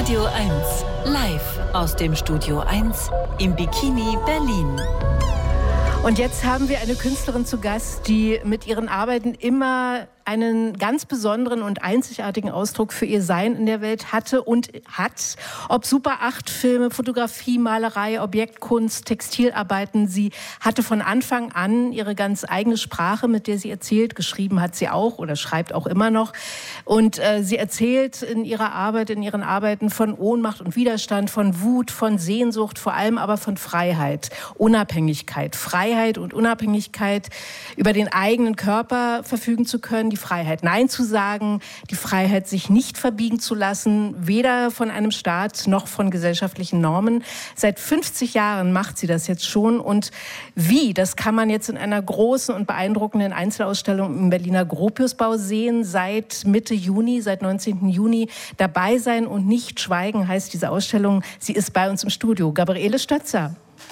Radio 1, live aus dem Studio 1 im Bikini Berlin. Und jetzt haben wir eine Künstlerin zu Gast, die mit ihren Arbeiten immer einen ganz besonderen und einzigartigen Ausdruck für ihr Sein in der Welt hatte und hat. Ob Super 8 Filme, Fotografie, Malerei, Objektkunst, Textilarbeiten. Sie hatte von Anfang an ihre ganz eigene Sprache, mit der sie erzählt. Geschrieben hat sie auch oder schreibt auch immer noch. Und sie erzählt in ihrer Arbeit, in ihren Arbeiten von Ohnmacht und Widerstand, von Wut, von Sehnsucht, vor allem aber von Freiheit, Unabhängigkeit. Freiheit und Unabhängigkeit, über den eigenen Körper verfügen zu können, die Freiheit, Nein zu sagen, die Freiheit, sich nicht verbiegen zu lassen, weder von einem Staat noch von gesellschaftlichen Normen. Seit 50 Jahren macht sie das jetzt schon. Und wie, das kann man jetzt in einer großen und beeindruckenden Einzelausstellung im Berliner Gropiusbau sehen. Seit Mitte Juni, seit 19. Juni. Dabei sein und nicht schweigen heißt diese Ausstellung. Sie ist bei uns im Studio. Gabriele Stötzer.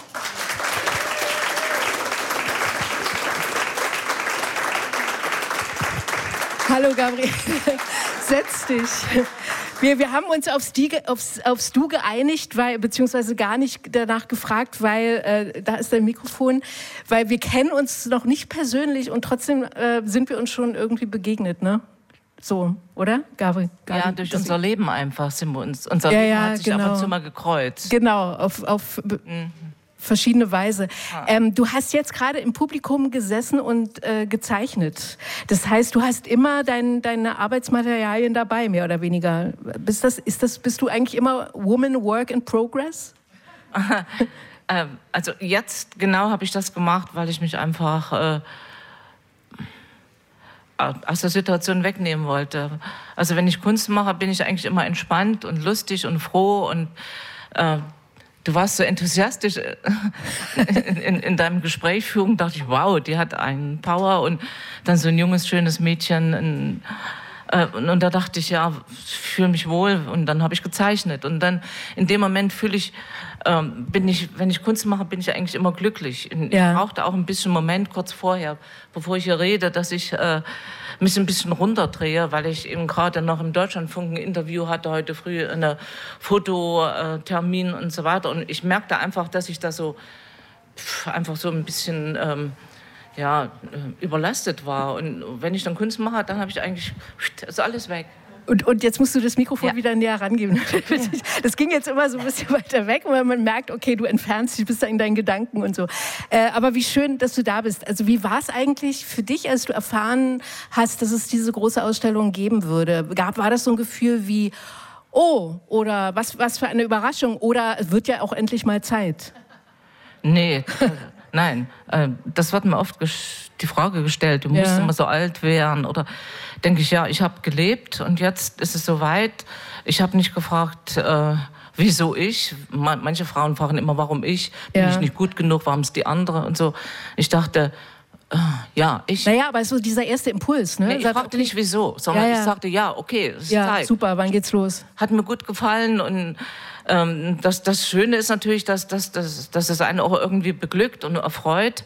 Hallo Gabriele, setz dich. Wir haben uns aufs Du geeinigt, beziehungsweise gar nicht danach gefragt, weil, da ist dein Mikrofon, weil wir kennen uns noch nicht persönlich und trotzdem sind wir uns schon irgendwie begegnet, ne? So, oder, Gabi? Ja, durch unser Leben einfach sind wir uns. Unser Leben hat sich ab und zu mal gekreuzt. Genau, auf verschiedene Weise. Du hast jetzt gerade im Publikum gesessen und gezeichnet. Das heißt, du hast immer deine Arbeitsmaterialien dabei, mehr oder weniger. Bist du eigentlich immer Woman Work in Progress? Also jetzt genau habe ich das gemacht, weil ich mich einfach aus der Situation wegnehmen wollte. Also wenn ich Kunst mache, bin ich eigentlich immer entspannt und lustig und froh und du warst so enthusiastisch in deinem Gesprächsführung, dachte ich, wow, die hat einen Power und dann so ein junges, schönes Mädchen. Und da dachte ich, ja, ich fühle mich wohl und dann habe ich gezeichnet. Und dann in dem Moment wenn ich Kunst mache, bin ich eigentlich immer glücklich. Ich brauchte auch ein bisschen Moment kurz vorher, bevor ich hier rede, dass ich mich ein bisschen runterdrehe, weil ich eben gerade noch im Deutschlandfunk ein Interview hatte, heute früh eine Fototermin und so weiter. Und ich merkte einfach, dass ich da so einfach so ein bisschen überlastet war. Und wenn ich dann Kunst mache, dann habe ich eigentlich ist alles weg. Und jetzt musst du das Mikrofon wieder näher rangeben. Das ging jetzt immer so ein bisschen weiter weg, weil man merkt, okay, du entfernst dich, bist da in deinen Gedanken und so. Aber wie schön, dass du da bist. Also wie war es eigentlich für dich, als du erfahren hast, dass es diese große Ausstellung geben würde? War das so ein Gefühl wie, oh, oder was für eine Überraschung, oder es wird ja auch endlich mal Zeit? Nee, nein. Das wird mir oft die Frage gestellt, du musst immer so alt werden, oder denke ich, ja, ich habe gelebt und jetzt ist es soweit. Ich habe nicht gefragt, wieso ich. Manche Frauen fragen immer, warum ich? Bin ich nicht gut genug? Warum ist die andere? Und so. Ich dachte, ich. Naja, aber so dieser erste Impuls, ne? Nee, ich fragte nicht wieso, sondern ich sagte, okay, es ist Zeit. Super, wann geht's los? Hat mir gut gefallen und das Schöne ist natürlich, dass es einen auch irgendwie beglückt und erfreut,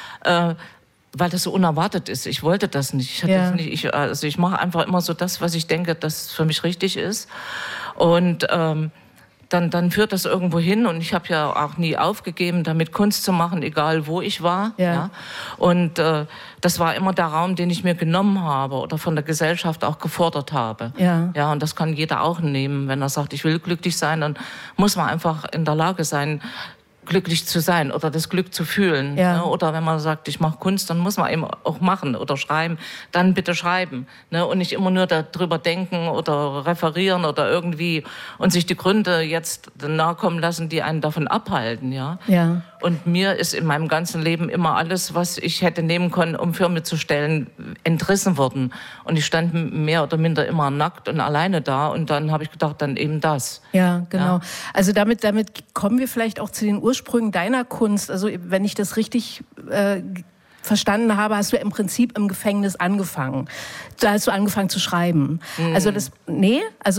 weil das so unerwartet ist. Ich wollte das nicht. Ich mache einfach immer so das, was ich denke, das für mich richtig ist. Und dann führt das irgendwo hin. Und ich habe ja auch nie aufgegeben, damit Kunst zu machen, egal wo ich war. Ja. Und das war immer der Raum, den ich mir genommen habe oder von der Gesellschaft auch gefordert habe. Ja, und das kann jeder auch nehmen. Wenn er sagt, ich will glücklich sein, dann muss man einfach in der Lage sein, glücklich zu sein oder das Glück zu fühlen. Ne? Oder wenn man sagt, ich mache Kunst, dann muss man eben auch machen oder schreiben. Dann bitte schreiben. Ne? Und nicht immer nur darüber denken oder referieren oder irgendwie und sich die Gründe jetzt nahe kommen lassen, die einen davon abhalten. Ja? Und mir ist in meinem ganzen Leben immer alles, was ich hätte nehmen können, um für mich zu stellen, entrissen worden. Und ich stand mehr oder minder immer nackt und alleine da. Und dann habe ich gedacht, dann eben das. Ja, genau. Ja. Also damit kommen wir vielleicht auch zu den Ursprüngen deiner Kunst. Also wenn ich das richtig verstanden habe, hast du im Prinzip im Gefängnis angefangen. Da hast du angefangen zu schreiben. Also das, nee. Also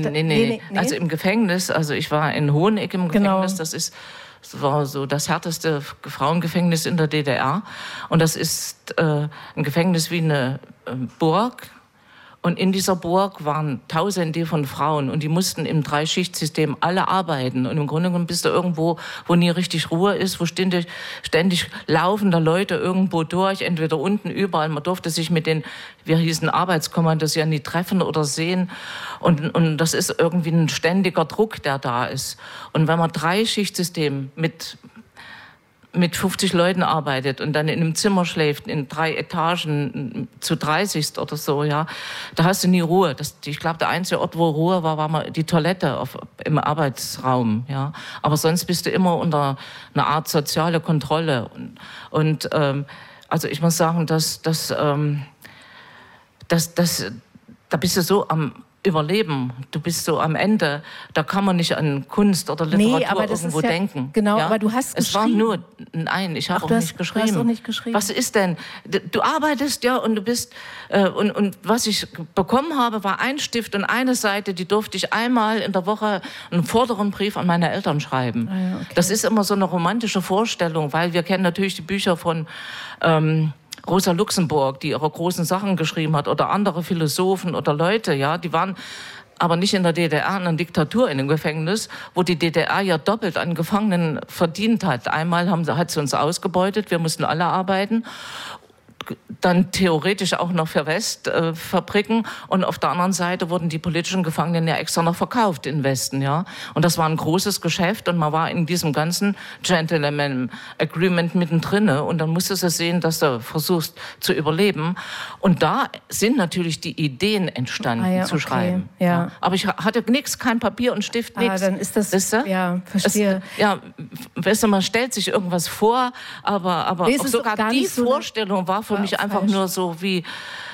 im Gefängnis, also ich war in Hoheneck im Gefängnis, das war so das härteste Frauengefängnis in der DDR. Und das ist ein Gefängnis wie eine Burg. Und in dieser Burg waren Tausende von Frauen und die mussten im Dreischichtsystem alle arbeiten. Und im Grunde genommen bist du irgendwo, wo nie richtig Ruhe ist, wo ständig laufen da Leute irgendwo durch, entweder unten, überall. Man durfte sich mit den, wir hießen Arbeitskommandos, ja nie treffen oder sehen. Und das ist irgendwie ein ständiger Druck, der da ist. Und wenn man Dreischichtsystem mit 50 Leuten arbeitet und dann in einem Zimmer schläft, in 3 Etagen zu 30 oder so, ja, da hast du nie Ruhe. Ich glaube, der einzige Ort, wo Ruhe war mal die Toilette im Arbeitsraum, ja. Aber sonst bist du immer unter einer Art soziale Kontrolle. Und also ich muss sagen, da bist du so am Überleben, du bist so am Ende, da kann man nicht an Kunst oder Literatur irgendwo denken. Genau, ja? aber du hast es geschrieben. Es war nur, nein, ich habe auch nicht geschrieben. Du hast auch nicht geschrieben. Was ist denn? Du arbeitest, ja, und du bist, und was ich bekommen habe, war ein Stift und eine Seite, die durfte ich einmal in der Woche einen vorderen Brief an meine Eltern schreiben. Ah, ja, okay. Das ist immer so eine romantische Vorstellung, weil wir kennen natürlich die Bücher von Rosa Luxemburg, die ihre großen Sachen geschrieben hat, oder andere Philosophen oder Leute, ja, die waren aber nicht in der DDR, in einer Diktatur, in einem Gefängnis, wo die DDR ja doppelt an Gefangenen verdient hat. Einmal hat sie uns ausgebeutet, wir mussten alle arbeiten. Dann theoretisch auch noch für Westfabriken und auf der anderen Seite wurden die politischen Gefangenen ja extra noch verkauft in Westen, ja. Und das war ein großes Geschäft und man war in diesem ganzen Gentleman Agreement mittendrin und dann musstest du sehen, dass du versuchst zu überleben. Und da sind natürlich die Ideen entstanden, zu schreiben. Ja. Ja. Aber ich hatte nichts, kein Papier und Stift, nichts. Dann ist das, weißt du? Ja, verstehe. Weißt du, man stellt sich irgendwas vor, aber auch sogar die Vorstellung war für mich einfach nur so wie,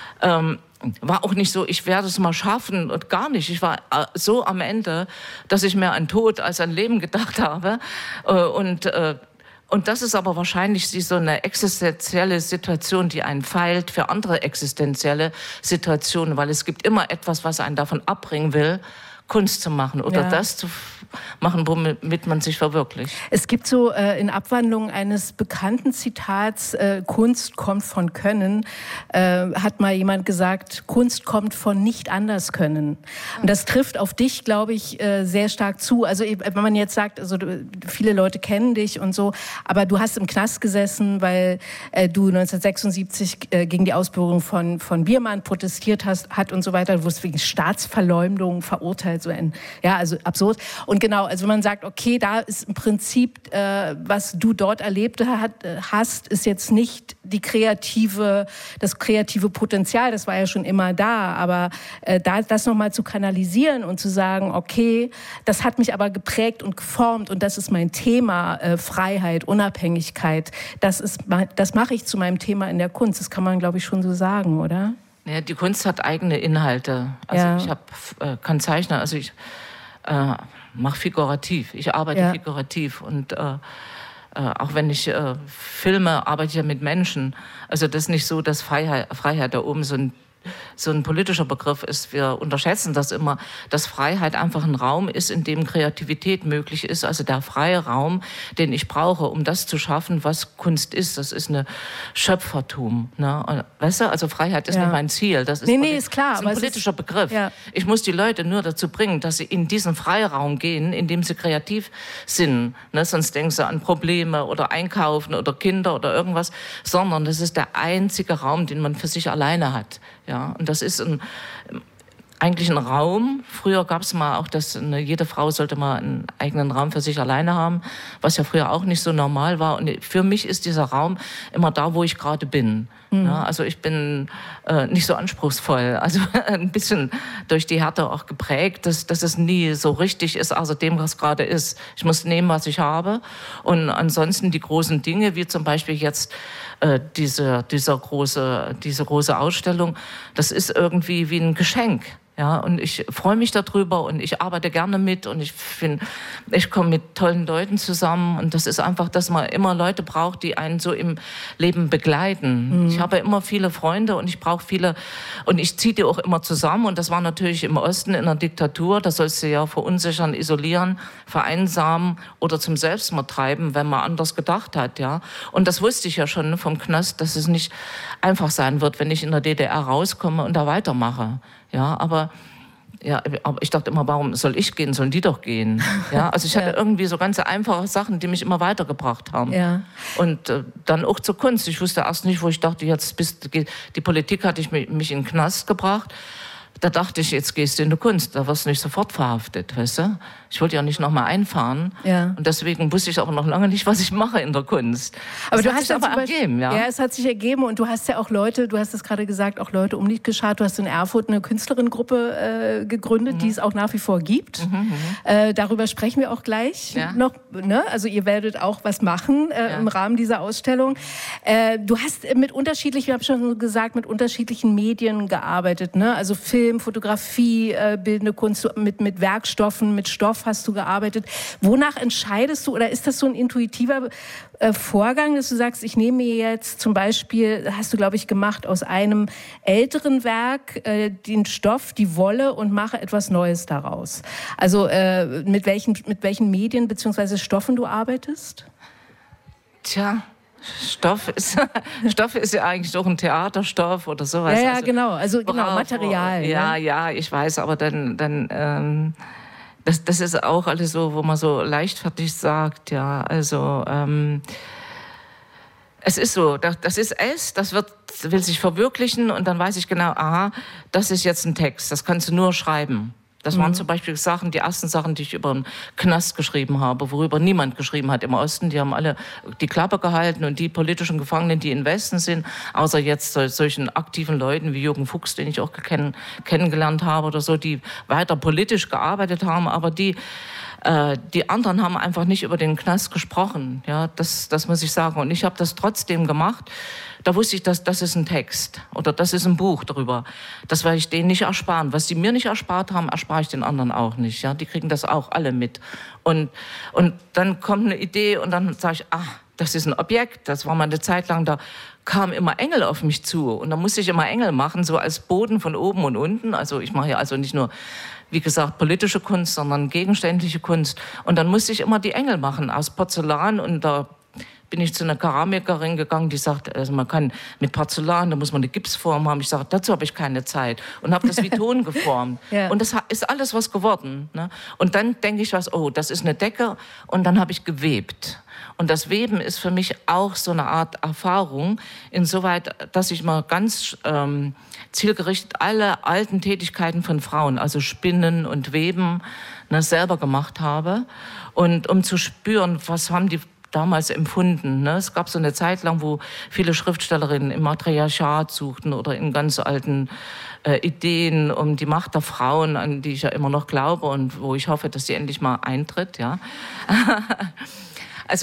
war auch nicht so, ich werde es mal schaffen und gar nicht. Ich war so am Ende, dass ich mehr an Tod als an Leben gedacht habe. Und das ist aber wahrscheinlich so eine existenzielle Situation, die einen feilt für andere existenzielle Situationen, weil es gibt immer etwas, was einen davon abbringen will, Kunst zu machen oder das zu machen, womit man sich verwirklicht. Es gibt so in Abwandlung eines bekannten Zitats, Kunst kommt von Können, hat mal jemand gesagt, Kunst kommt von nicht anders können. Und das trifft auf dich, glaube ich, sehr stark zu. Also wenn man jetzt sagt, also viele Leute kennen dich und so, aber du hast im Knast gesessen, weil du 1976 gegen die Ausbürgerung von Biermann protestiert hast und so weiter. Du wurdest wegen Staatsverleumdung verurteilt, also absurd. Und genau, also wenn man sagt, okay, da ist im Prinzip, was du dort erlebt hast, ist jetzt nicht das kreative Potenzial, das war ja schon immer da, aber das nochmal zu kanalisieren und zu sagen, okay, das hat mich aber geprägt und geformt und das ist mein Thema, Freiheit, Unabhängigkeit, das mache ich zu meinem Thema in der Kunst, das kann man, glaube ich, schon so sagen, oder? Ja, die Kunst hat eigene Inhalte. Also ich kann zeichnen, also ich mache figurativ. Ich arbeite figurativ und auch wenn ich filme, arbeite ich ja mit Menschen. Also das ist nicht so, dass Freiheit da oben so ein politischer Begriff ist. Wir unterschätzen das immer, dass Freiheit einfach ein Raum ist, in dem Kreativität möglich ist. Also der freie Raum, den ich brauche, um das zu schaffen, was Kunst ist. Das ist eine Schöpfertum. Ne? Weißt du, also Freiheit ist nicht mein Ziel. Das ist, ist klar. Das ist ein politischer Begriff. Ja. Ich muss die Leute nur dazu bringen, dass sie in diesen Freiraum gehen, in dem sie kreativ sind. Ne? Sonst denken sie an Probleme oder Einkaufen oder Kinder oder irgendwas. Sondern das ist der einzige Raum, den man für sich alleine hat. Ja, und das ist eigentlich ein Raum. Früher gab es mal auch, dass jede Frau sollte mal einen eigenen Raum für sich alleine haben, was ja früher auch nicht so normal war. Und für mich ist dieser Raum immer da, wo ich gerade bin. Mhm. Ja, also ich bin nicht so anspruchsvoll, also ein bisschen durch die Härte auch geprägt, dass es nie so richtig ist, also dem, was gerade ist. Ich muss nehmen, was ich habe. Und ansonsten die großen Dinge, wie zum Beispiel jetzt diese große Ausstellung, das ist irgendwie wie ein Geschenk. Ja, und ich freue mich darüber und ich arbeite gerne mit und ich komme mit tollen Leuten zusammen und das ist einfach, dass man immer Leute braucht, die einen so im Leben begleiten. Mhm. Ich habe immer viele Freunde und ich brauche viele und ich ziehe die auch immer zusammen und das war natürlich im Osten in der Diktatur, da sollst du ja verunsichern, isolieren, vereinsamen oder zum Selbstmord treiben, wenn man anders gedacht hat, ja. Und das wusste ich ja schon vom Knast, dass es nicht einfach sein wird, wenn ich in der DDR rauskomme und da weitermache. Ja, aber ich dachte immer, warum soll ich gehen? Sollen die doch gehen? Ja, also ich hatte irgendwie so ganz einfache Sachen, die mich immer weitergebracht haben. Ja. Und dann auch zur Kunst. Ich wusste erst nicht, wo ich dachte, die Politik hatte mich in den Knast gebracht. Da dachte ich, jetzt gehst du in die Kunst, da wirst du nicht sofort verhaftet, weißt du? Ich wollte ja nicht nochmal einfahren. Ja. Und deswegen wusste ich aber noch lange nicht, was ich mache in der Kunst. Aber du hast sich aber ergeben, ja? Ja, es hat sich ergeben und du hast ja auch Leute, du hast es gerade gesagt, auch Leute um dich geschart. Du hast in Erfurt eine Künstlerinnengruppe gegründet, die es auch nach wie vor gibt. Darüber sprechen wir auch gleich noch. Ne? Also ihr werdet auch was machen im Rahmen dieser Ausstellung. Du hast mit unterschiedlichen, ich habe schon gesagt, mit unterschiedlichen Medien gearbeitet. Ne? Also Film, Fotografie, bildende Kunst, mit Werkstoffen, mit Stoff hast du gearbeitet. Wonach entscheidest du, oder ist das so ein intuitiver Vorgang, dass du sagst, ich nehme mir jetzt zum Beispiel, hast du glaube ich gemacht, aus einem älteren Werk den Stoff, die Wolle und mache etwas Neues daraus? Also mit welchen Medien bzw. Stoffen du arbeitest? Tja, Stoff ist ja eigentlich doch ein Theaterstoff oder sowas. Ja, also, genau. Also genau, Material. Ja, ich weiß, aber dann das ist auch alles so, wo man so leichtfertig sagt, ja. Also es ist so, das ist das will sich verwirklichen und dann weiß ich genau, aha, das ist jetzt ein Text, das kannst du nur schreiben. Das waren zum Beispiel die ersten Sachen, die ich über den Knast geschrieben habe, worüber niemand geschrieben hat im Osten. Die haben alle die Klappe gehalten und die politischen Gefangenen, die im Westen sind, außer jetzt solchen aktiven Leuten wie Jürgen Fuchs, den ich auch kennengelernt habe oder so, die weiter politisch gearbeitet haben, aber die anderen haben einfach nicht über den Knast gesprochen. Ja, das muss ich sagen. Und ich habe das trotzdem gemacht. Da wusste ich, das ist ein Text oder das ist ein Buch darüber. Das werde ich denen nicht ersparen. Was sie mir nicht erspart haben, erspare ich den anderen auch nicht. Ja, die kriegen das auch alle mit. Und dann kommt eine Idee und dann sage ich, das ist ein Objekt. Das war mal eine Zeit lang, da kamen immer Engel auf mich zu. Und da musste ich immer Engel machen, so als Boden von oben und unten. Also ich mache ja also nicht nur, wie gesagt, politische Kunst, sondern gegenständliche Kunst. Und dann musste ich immer die Engel machen aus Porzellan und da bin ich zu einer Keramikerin gegangen, die sagt, also man kann mit Porzellan, da muss man eine Gipsform haben. Ich sage, dazu habe ich keine Zeit. Und habe das wie Ton geformt. Ja. Und das ist alles was geworden. Ne? Und dann denke ich das ist eine Decke. Und dann habe ich gewebt. Und das Weben ist für mich auch so eine Art Erfahrung, insoweit, dass ich mal ganz zielgerichtet alle alten Tätigkeiten von Frauen, also Spinnen und Weben, selber gemacht habe. Und um zu spüren, was haben die damals empfunden. Ne? Es gab so eine Zeit lang, wo viele Schriftstellerinnen im Matriarchat suchten oder in ganz alten Ideen um die Macht der Frauen, an die ich ja immer noch glaube und wo ich hoffe, dass sie endlich mal eintritt. Ja? Also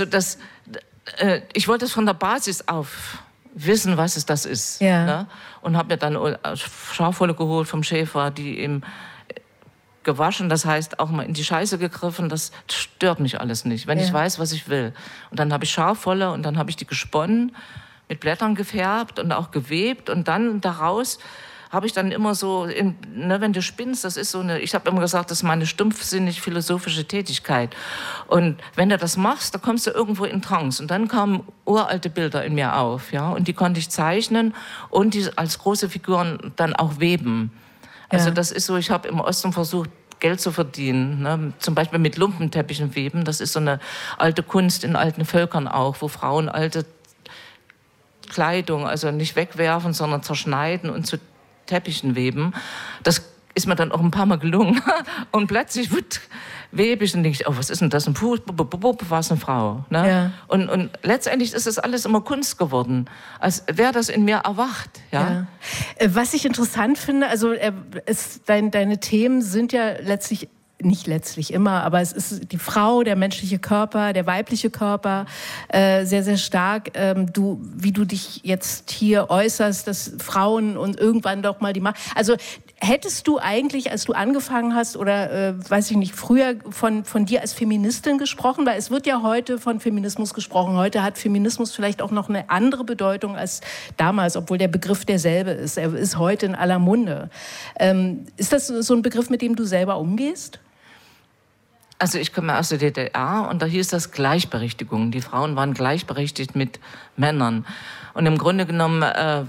ich wollte es von der Basis auf wissen, was das ist. Ja. Ne? Und habe mir dann Schafwolle geholt vom Schäfer, die im gewaschen, das heißt auch mal in die Scheiße gegriffen, das stört mich alles nicht, wenn ich weiß, was ich will. Und dann habe ich Schafwolle und dann habe ich die gesponnen, mit Blättern gefärbt und auch gewebt und dann daraus habe ich dann immer so, wenn du spinnst, das ist so ich habe immer gesagt, das ist meine stumpfsinnig-philosophische Tätigkeit. Und wenn du das machst, da kommst du irgendwo in Trance. Und dann kamen uralte Bilder in mir auf, ja, und die konnte ich zeichnen und die als große Figuren dann auch weben. Also das ist so, ich habe im Osten versucht, Geld zu verdienen, ne? Zum Beispiel mit Lumpenteppichen weben. Das ist so eine alte Kunst in alten Völkern auch, wo Frauen alte Kleidung, also nicht wegwerfen, sondern zerschneiden und zu Teppichen weben. Das ist mir dann auch ein paar Mal gelungen. Und plötzlich webe ich und denke ich, was ist denn das? Ein war es eine Frau. Ne? Ja. Und letztendlich ist das alles immer Kunst geworden, als wäre das in mir erwacht. Ja? Ja. Was ich interessant finde, also deine Themen sind ja nicht letztlich immer, aber es ist die Frau, der menschliche Körper, der weibliche Körper, sehr, sehr stark. Wie du dich jetzt hier äußerst, dass Frauen und irgendwann doch mal die Macht. Also hättest du eigentlich, als du angefangen hast oder weiß ich nicht, früher von dir als Feministin gesprochen? Weil es wird ja heute von Feminismus gesprochen. Heute hat Feminismus vielleicht auch noch eine andere Bedeutung als damals, obwohl der Begriff derselbe ist. Er ist heute in aller Munde. Ist das so ein Begriff, mit dem du selber umgehst? Also ich komme aus der DDR und da hieß das Gleichberechtigung. Die Frauen waren gleichberechtigt mit Männern. Und im Grunde genommen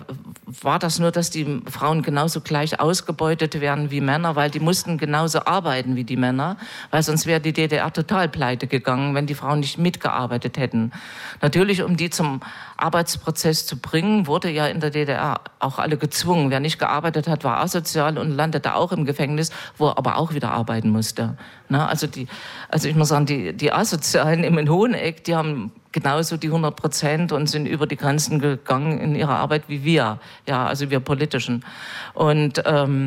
war das nur, dass die Frauen genauso gleich ausgebeutet werden wie Männer, weil die mussten genauso arbeiten wie die Männer, weil sonst wäre die DDR total pleite gegangen, wenn die Frauen nicht mitgearbeitet hätten. Natürlich, um die zum Arbeitsprozess zu bringen, wurde ja in der DDR auch alle gezwungen. Wer nicht gearbeitet hat, war asozial und landete auch im Gefängnis, wo er aber auch wieder arbeiten musste. Na, also ich muss sagen, die Asozialen im Hoheneck, die haben genauso die 100% und sind über die Grenzen gegangen in ihrer Arbeit wie wir, ja, also wir Politischen. Und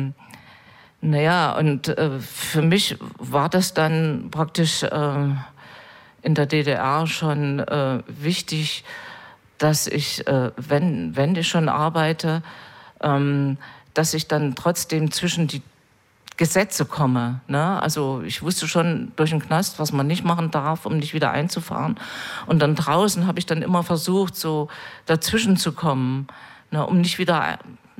für mich war das dann praktisch in der DDR schon wichtig, dass ich, wenn ich schon arbeite, dass ich dann trotzdem zwischen die Gesetze komme. Ne? Also ich wusste schon durch den Knast, was man nicht machen darf, um nicht wieder einzufahren. Und dann draußen habe ich dann immer versucht, so dazwischen zu kommen, ne? Um nicht wieder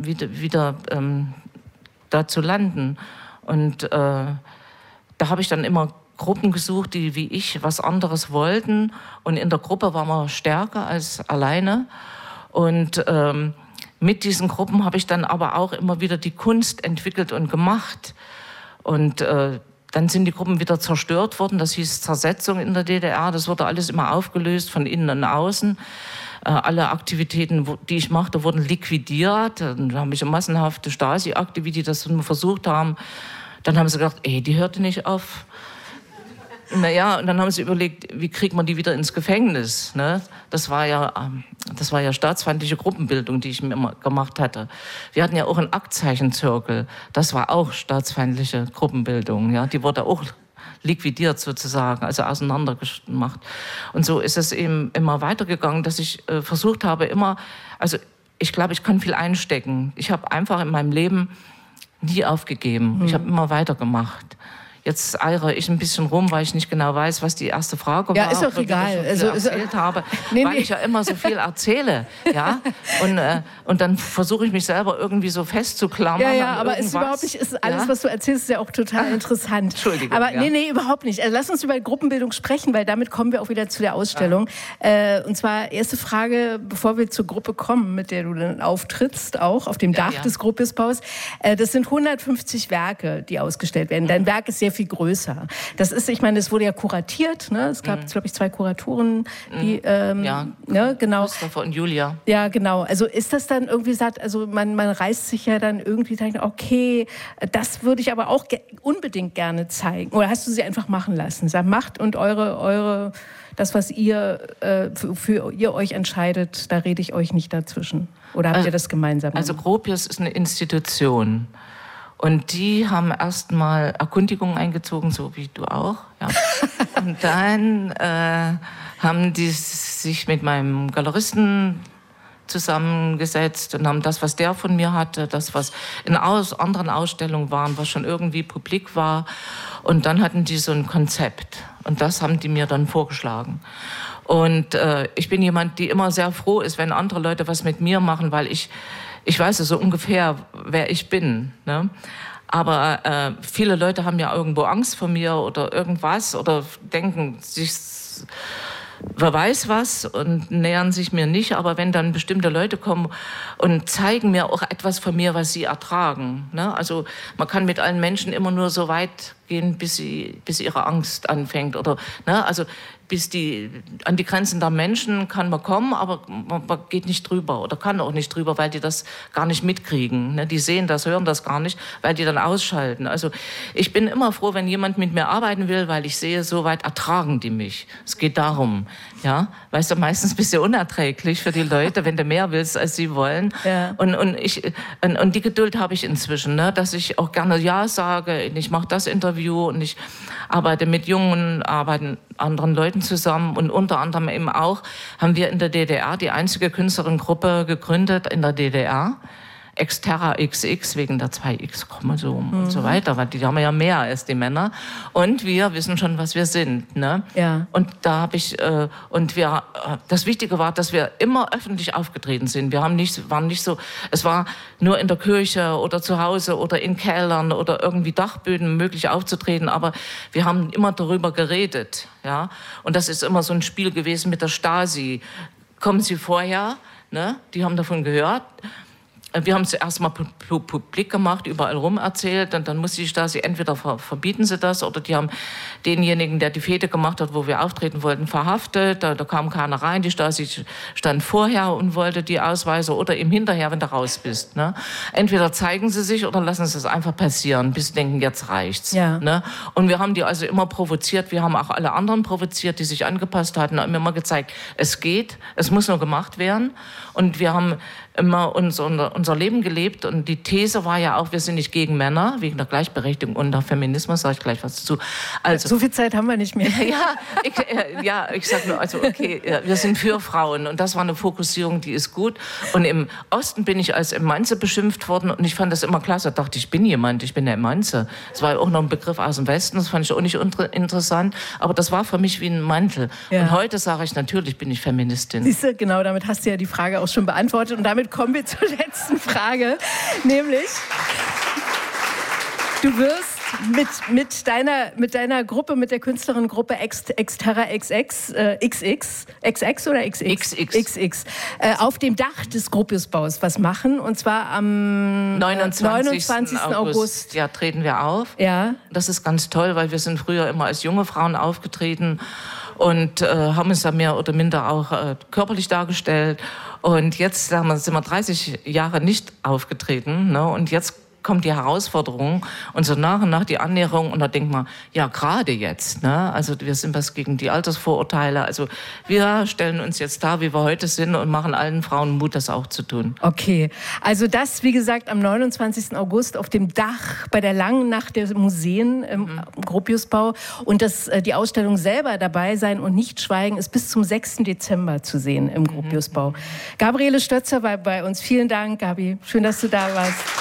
da zu landen. Und da habe ich dann immer Gruppen gesucht, die wie ich was anderes wollten. Und in der Gruppe war man stärker als alleine. Und mit diesen Gruppen habe ich dann aber auch immer wieder die Kunst entwickelt und gemacht. Und dann sind die Gruppen wieder zerstört worden. Das hieß Zersetzung in der DDR. Das wurde alles immer aufgelöst von innen und außen. Alle Aktivitäten, die ich machte, wurden liquidiert. Dann habe ich eine massenhafte Stasi-Akte, wie die das versucht haben. Dann haben sie gedacht, die hörte nicht auf. Naja, und dann haben sie überlegt, wie kriegt man die wieder ins Gefängnis? Ne? Das war ja staatsfeindliche Gruppenbildung, die ich mir immer gemacht hatte. Wir hatten ja auch einen Aktzeichenzirkel. Das war auch staatsfeindliche Gruppenbildung. Ja? Die wurde auch liquidiert sozusagen, also auseinandergemacht. Und so ist es eben immer weitergegangen, dass ich versucht habe, ich glaube, ich kann viel einstecken. Ich habe einfach in meinem Leben nie aufgegeben. Ich habe immer weitergemacht. Jetzt eire ich ein bisschen rum, weil ich nicht genau weiß, was die erste Frage war. Ja, ist doch egal. Ich erzählt habe, weil ich ja immer so viel erzähle. Ja? Und dann versuche ich mich selber irgendwie so festzuklammern. Ja, aber ist überhaupt nicht, ist alles, was du erzählst, ist ja auch total interessant. Entschuldigung. Aber nee, überhaupt nicht. Also lass uns über Gruppenbildung sprechen, weil damit kommen wir auch wieder zu der Ausstellung. Und zwar erste Frage, bevor wir zur Gruppe kommen, mit der du dann auftrittst, auch auf dem Dach des Gruppisbaus. Das sind 150 Werke, die ausgestellt werden. Dein Werk ist sehr viel größer. Das ist, ich meine, es wurde ja kuratiert. Ne? Es gab, glaube ich, 2 Kuratoren, die, ne, genau. Christopher und Julia. Ja, genau. Also ist das dann irgendwie sagt, also man reißt sich ja dann irgendwie, okay, das würde ich aber auch unbedingt gerne zeigen. Oder hast du sie einfach machen lassen? Sag, macht und eure, das, was ihr für ihr euch entscheidet, da rede ich euch nicht dazwischen. Oder habt ihr das gemeinsam? Also Gropius ist eine Institution. Und die haben erst mal Erkundigungen eingezogen, so wie du auch. Ja. Und dann haben die sich mit meinem Galeristen zusammengesetzt und haben das, was der von mir hatte, das, was in anderen Ausstellungen waren, was schon irgendwie publik war. Und dann hatten die so ein Konzept. Und das haben die mir dann vorgeschlagen. Und ich bin jemand, die immer sehr froh ist, wenn andere Leute was mit mir machen, weil ich weiß ja so ungefähr, wer ich bin. Ne? Aber viele Leute haben ja irgendwo Angst vor mir oder irgendwas oder denken sich, wer weiß was und nähern sich mir nicht. Aber wenn dann bestimmte Leute kommen und zeigen mir auch etwas von mir, was sie ertragen. Ne? Also man kann mit allen Menschen immer nur so weit gehen, bis ihre Angst anfängt. Oder, ne? Also an die Grenzen der Menschen kann man kommen, aber man geht nicht drüber oder kann auch nicht drüber, weil die das gar nicht mitkriegen. Ne? Die sehen das, hören das gar nicht, weil die dann ausschalten. Also ich bin immer froh, wenn jemand mit mir arbeiten will, weil ich sehe, so weit ertragen die mich. Es geht darum, ja, weißt du, meistens bist du unerträglich für die Leute, wenn du mehr willst, als sie wollen. Ja. Und die Geduld habe ich inzwischen, ne? Dass ich auch gerne Ja sage, ich mache das Interview und ich arbeite mit jungen, anderen Leuten zusammen und unter anderem eben auch haben wir in der DDR die einzige Künstlerinnengruppe gegründet in der DDR. Exterra XX wegen der 2X-Chromosomen und so weiter, weil die haben ja mehr als die Männer. Und wir wissen schon, was wir sind. Ne? Ja. Und da habe ich, das Wichtige war, dass wir immer öffentlich aufgetreten sind. Wir waren nicht so, es war nur in der Kirche oder zu Hause oder in Kellern oder irgendwie Dachböden möglich aufzutreten, aber wir haben immer darüber geredet. Ja? Und das ist immer so ein Spiel gewesen mit der Stasi. Kommen Sie vorher, ne? Die haben davon gehört. wir haben es erstmal publik gemacht, überall rum erzählt und dann musste die Stasi entweder verbieten sie das oder die haben denjenigen, der die Fete gemacht hat, wo wir auftreten wollten, verhaftet. Da kam keiner rein. Die Stasi stand vorher und wollte die Ausweise oder eben hinterher, wenn du raus bist. Ne? Entweder zeigen sie sich oder lassen sie es einfach passieren, bis sie denken, jetzt reicht's. Ja. Ne? Und wir haben die also immer provoziert. Wir haben auch alle anderen provoziert, die sich angepasst hatten. Haben immer gezeigt, es geht, es muss nur gemacht werden. Und wir haben immer unser Leben gelebt und die These war ja auch, wir sind nicht gegen Männer, wegen der Gleichberechtigung und der Feminismus, sage ich gleich was dazu. Also, so viel Zeit haben wir nicht mehr. Ich sage nur, also okay, wir sind für Frauen und das war eine Fokussierung, die ist gut. Und im Osten bin ich als Emanze beschimpft worden und ich fand das immer klasse. Ich dachte, ich bin jemand, ich bin eine Emanze. Das war auch noch ein Begriff aus dem Westen, das fand ich auch nicht interessant, aber das war für mich wie ein Mantel. Ja. Und heute sage ich, natürlich bin ich Feministin. Siehst du, genau, damit hast du ja die Frage auch schon beantwortet und damit kommen wir zur letzten Frage, nämlich du wirst mit deiner Gruppe, mit der Künstlerinnengruppe Exterra XX, XX oder XX? XX. Auf dem Dach des Gropiusbaus was machen und zwar am 29. August. Ja, treten wir auf. Ja. Das ist ganz toll, weil wir sind früher immer als junge Frauen aufgetreten und haben uns da mehr oder minder auch körperlich dargestellt. Und jetzt sind wir 30 Jahre nicht aufgetreten, ne? Und jetzt kommt die Herausforderung und so nach und nach die Annäherung und da denkt man, ja, gerade jetzt, ne? Also wir sind was gegen die Altersvorurteile, also wir stellen uns jetzt da, wie wir heute sind und machen allen Frauen Mut, das auch zu tun. Okay, also das, wie gesagt, am 29. August auf dem Dach bei der langen Nacht der Museen im Gropiusbau und die Ausstellung selber dabei sein und nicht schweigen ist bis zum 6. Dezember zu sehen im Gropiusbau. Gabriele Stötzer war bei uns. Vielen Dank, Gabi. Schön, dass du da warst.